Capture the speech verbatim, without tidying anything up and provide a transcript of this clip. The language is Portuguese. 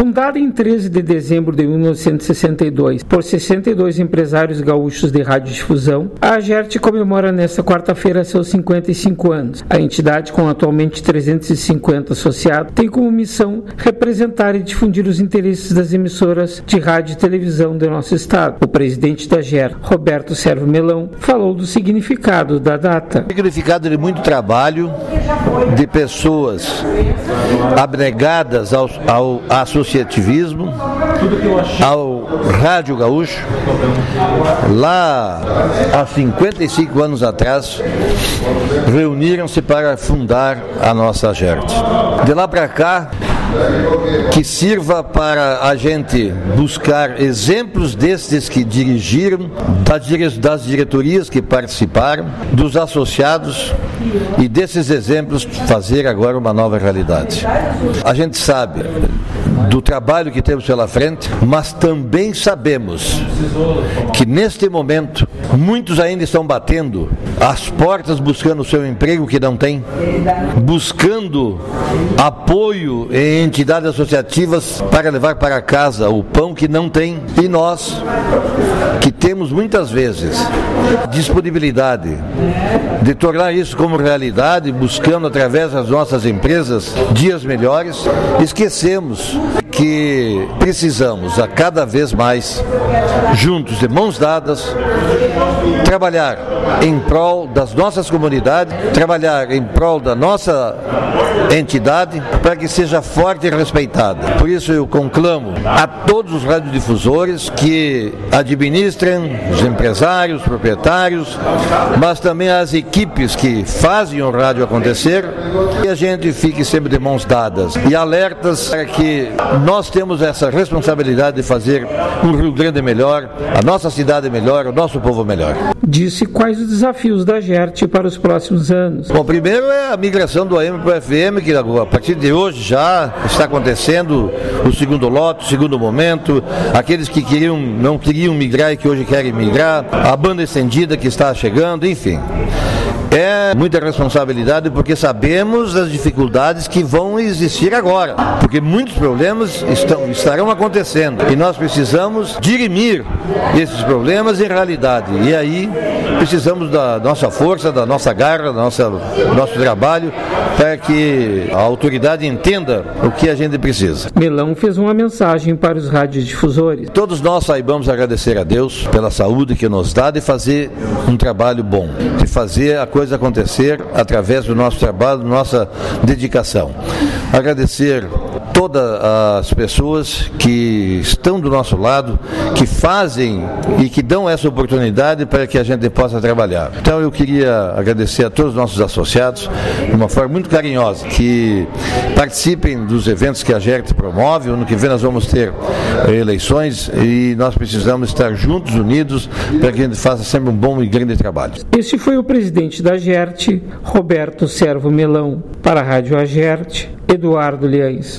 Fundada em treze de dezembro de mil novecentos e sessenta e dois por sessenta e dois empresários gaúchos de radiodifusão, a AGERT comemora nesta quarta-feira seus cinquenta e cinco anos. A entidade, com atualmente trezentos e cinquenta associados, tem como missão representar e difundir os interesses das emissoras de rádio e televisão do nosso estado. O presidente da AGERT, Roberto Servo Melão, falou do significado da data. O significado de muito trabalho, de pessoas abnegadas ao, ao associativismo, ao Rádio Gaúcho. Lá, há cinquenta e cinco anos atrás, reuniram-se para fundar a nossa AGERT. De lá para cá, que sirva para a gente buscar exemplos destes que dirigiram, das diretorias que participaram, dos associados, e desses exemplos fazer agora uma nova realidade. A gente sabe do trabalho que temos pela frente, mas também sabemos que neste momento muitos ainda estão batendo as portas buscando o seu emprego que não tem, buscando apoio em entidades associativas para levar para casa o pão que não tem, e nós que temos muitas vezes disponibilidade de tornar isso como realidade, buscando através das nossas empresas dias melhores, esquecemos que precisamos a cada vez mais, juntos, de mãos dadas, trabalhar em prol das nossas comunidades, trabalhar em prol da nossa entidade, para que seja forte e respeitada. Por isso eu conclamo a todos os radiodifusores que administrem, os empresários, os proprietários, mas também as equipes que fazem o rádio acontecer, que a gente fique sempre de mãos dadas e alertas para que nós temos essa responsabilidade de fazer um Rio Grande melhor, a nossa cidade melhor, o nosso povo melhor. Disse quais os desafios da AGERT para os próximos anos. Bom, primeiro é a migração do A M para o F M, que a partir de hoje já está acontecendo o segundo lote, o segundo momento, aqueles que queriam, não queriam migrar e que hoje querem migrar, a banda estendida que está chegando, enfim. É muita responsabilidade, porque sabemos das dificuldades que vão existir agora, porque muitos problemas estão, estarão acontecendo e nós precisamos dirimir esses problemas em realidade, e aí precisamos da nossa força, da nossa garra, do nosso, do nosso trabalho, para que a autoridade entenda o que a gente precisa. Melão fez uma mensagem para os radiodifusores. Todos nós saibamos agradecer a Deus pela saúde que nos dá, de fazer um trabalho bom, de fazer a coisa acontecer através do nosso trabalho, nossa dedicação. Agradecer todas as pessoas que estão do nosso lado, que fazem e que dão essa oportunidade para que a gente possa trabalhar. Então eu queria agradecer a todos os nossos associados, de uma forma muito carinhosa, que participem dos eventos que a AGERT promove. Ano que vem nós vamos ter eleições e nós precisamos estar juntos, unidos, para que a gente faça sempre um bom e grande trabalho. Este foi o presidente da AGERT, Roberto Servo Melão. Para a Rádio AGERT, Eduardo Liães.